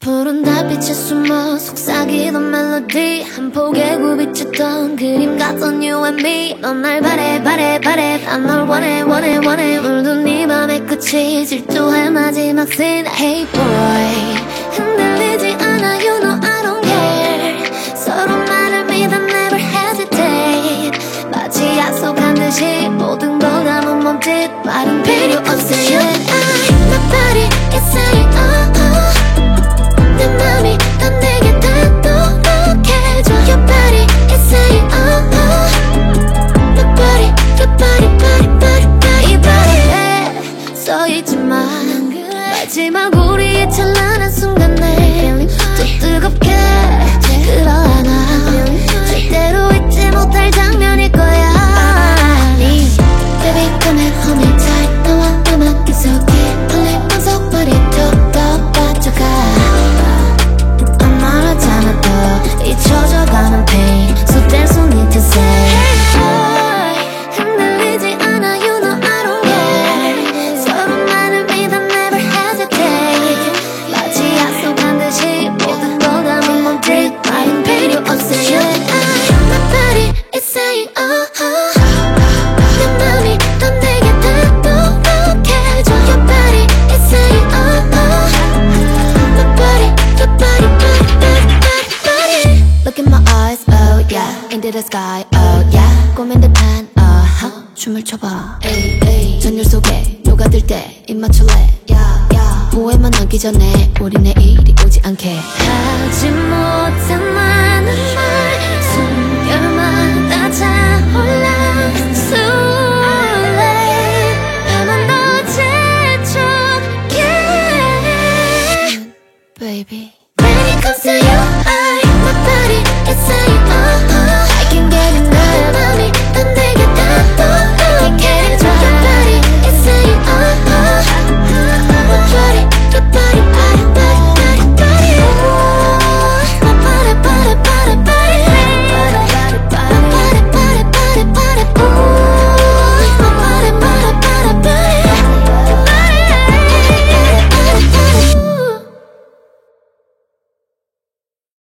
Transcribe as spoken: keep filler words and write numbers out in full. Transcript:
푸른 달빛에 숨어 속삭이던 멜로디 한 폭의 굽이쳤던 그림 같던 you and me 넌 날 바래 바래 바래 난 널 원해 원해 원해 물든 네 맘의 끝이 질투할 마지막 scene Hey boy 흔들리지 않아 you know I don't care 서로만을 믿어 never hesitate 마치 약속한 듯이 모든 걸 담은 몸짓 말은 필요 없어 You and I My body is saying oh oh 내 맘이 넌 내게 단독해줘 Your body is saying oh oh My body, my body, body, body, body, body 써있지만 마지막 우리의 찬란한 순간에 더 뜨겁게 끌어안아 절대로 잊지 못할 장면일 거야 Baby come and hold me tight 너와 나만 깊숙이 설레 맘속 머리 톡톡 빠져가 안 말하잖아도 잊혀져가는 pain So there's no need to say 흔들리지 않아 you know I don't care 서로만을 믿어 never hesitate 마치 약속한 듯이 모든 걸 담은 몸짓 말은 필요 없어 You and I My body is saying oh oh 내 맘이 넌 내게 단독해줘 Your body is saying oh oh My body, my body, body, body, body, body Look in my eyes, oh yeah Into the sky, oh yeah 꿈인 듯한 uh-huh 춤을 춰봐 ay, ay. 전율 속에 녹아들 때 입 맞출래 yeah, yeah. 후회만 남기 전에 우리 내일이 오지 않게 하지 못한 많은 말 숨결마다 차올라 Too late 나만 더 재촉해 Baby When it comes to you I My body is saying oh oh I can get enough